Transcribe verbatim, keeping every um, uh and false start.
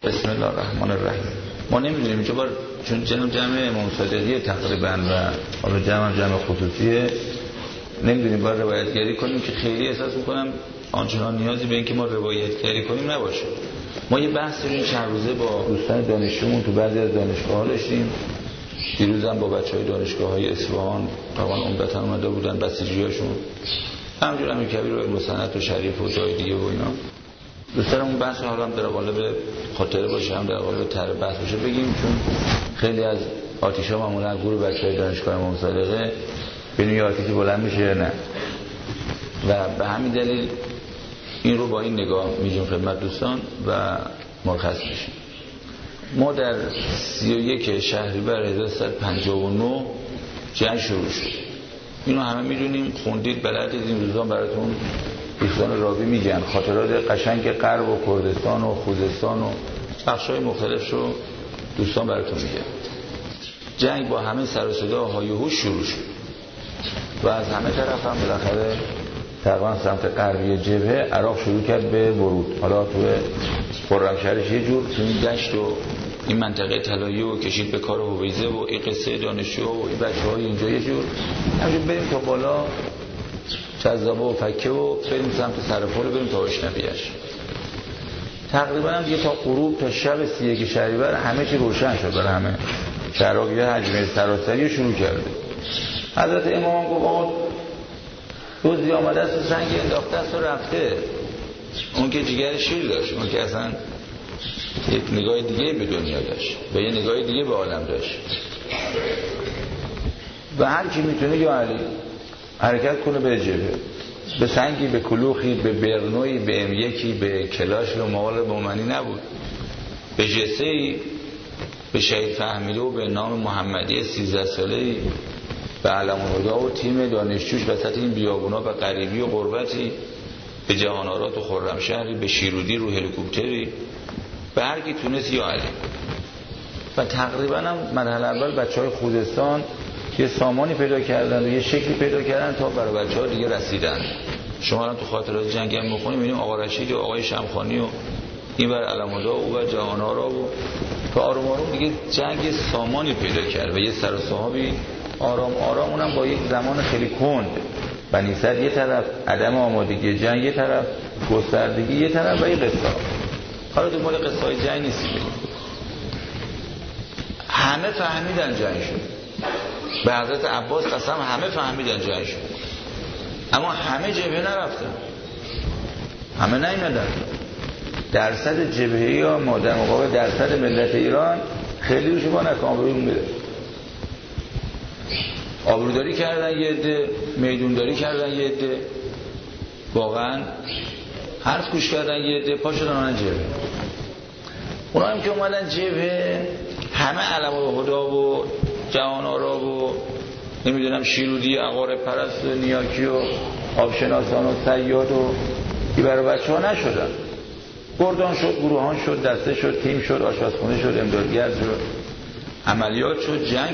بسم الله الرحمن الرحیم. ما نمیدونیم اینجا بار چون جمع جمع امام صادقی تقریبا و حالا جمع جمع خصوصیه، نمیدونیم باید روایتگری کنیم که خیلی احساس میکنم آنچنان نیازی به اینکه ما روایتگری کنیم نباشه. ما یه بحث این چند روزه با دوستان دانشجومون تو بعضی از دانشگاه‌ها داشتیم. دیروزم با بچهای دانشگاه‌های اصفهان طبعا عمدتاً اومده بودن بسیجیاشون، همینجور امیر کبیر و مسند و شریف و جای دیگه و اینا. دوستان اون بحث حالا هم در قالب خاطره باشه، هم در قالب طرح بحث باشه بگیم، چون خیلی از آتیش‌ها معمولا گروه بچهای دانشگاه امام صادقه ببینیم یه آتیشی بلند میشه یا نه، و به همین دلیل این رو با این نگاه میگیم خدمت دوستان و مرخص میشیم. ما در سی و یک شهریور هزار و سیصد و پنجاه و نه جنگ شروع شد. اینو همه میدونیم، خوندید، بلدید. این روزا براتون دوستان راوی میگن خاطرات قشنگ غرب و کردستان و خوزستان و بخش‌های مختلف رو دوستان براتون میگن. جنگ با همه سر و صدا و های و هوش شروع شد و از همه طرف هم بالاخره تقریبا سمت غربی جبهه عراق شروع کرد به ورود. حالا تو خرمشهرش یه جور تو این دشت و این منطقه طلایی و کشید به کار هویزه و این قصه دانشجو و این بچه‌های اینجا یه جور همینجور بریم تا بالا جذابه و فکه و بریم سمت سرپل و بریم تا اشنبیش. تقریبا هم دیگه تا غروب تا شب سی و یک شهریور همه چی روشن شد برای همه. عراقی حجمه سراسری شروع کرده. حضرت امام گفت آقا روزی آمده است و سنگ انداخته است و رفته. اون که جگر شیر داشت، اون که اصلا یک نگاه دیگه به دنیا داشت و یه نگاه دیگه به عالم داشت و هر کی میتونه یا علی حرکت کنه به جبهه، به سنگی، به کلوخی، به برنوی، به ام یکی، به کلاش و موال مومنی نبود، به جسهی، به شهید فهمیده و به نام محمدی سیزده ساله‌ای، به علم الهدا و تیم دانشجوش وسط این بیابونا و غریبی و غربتی، به جهان‌آرا و خرمشهری، به شیرودی رو هلیکوپتری، به هر کی تونست یا علی. و تقریبا هم مرحله اول بچهای خوزستان یه سامانی پیدا کردن و یه شکلی پیدا کردن تا برای بچه‌ها دیگه رسیدن. شما الان تو خاطرات جنگ هم می‌خونید می‌بینید آقا رشید و آقای شمخانی و این بر علم الهدا و بر جهان‌آرا و تا آروم آروم دیگه جنگ سامانی پیدا کرد و یه سر و صاحبی آرام آرام، اونم با یک زمان خیلی کند. بنی صدر یه طرف، عدم آمادگی جنگ یه طرف، گستردگی یه طرف و یه قصه. حالا تو مال قصه های جنگ نیستیم. همه فهمیدن جنگ شد. به حضرت عباس قسم همه فهمیدن جنگ شد، اما همه جبهه نرفتن، همه نیمدن. درصد جبهه‌ای یا ما در مقابل درصد ملت ایران خیلی روش با نکن آبروی میره. آبروداری کردن یه عده، میدونداری کردن یه عده، واقعا حرف گوش کردن یه عده، پا شدن آن جبهه. اونا هم که اومدن جبهه همه علم الهدا و جهان‌آرا و نمیدونم شیرودی، عقارب پرست و نیاکی و آبشناسان و صیاد و این برای بچه ها نشدن. گردان شد، گروهان شد، دسته شد، تیم شد، آشپزخونه شد، امدادگر شد، عملیات شد، جنگ